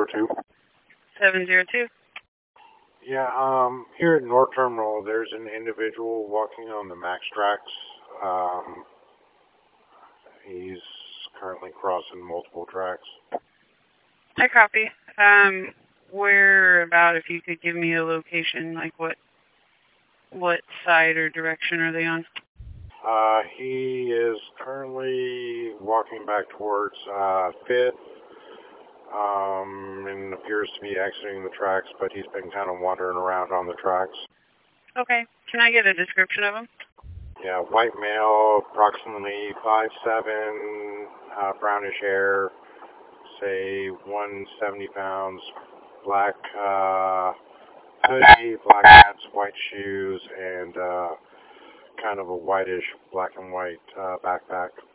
702. 702. Yeah, here at North Terminal, there's an individual walking on the Max tracks. He's currently crossing multiple tracks. I copy. Where about, if you could give me a location, like what side or direction are they on? He is currently walking back towards 5th, and appears to be exiting the tracks, but he's been kind of wandering around on the tracks. Okay. Can I get a description of him? Yeah, white male, approximately 5'7", brownish hair, say 170 pounds, black hoodie, black hats, white shoes, and kind of a whitish black and white backpack.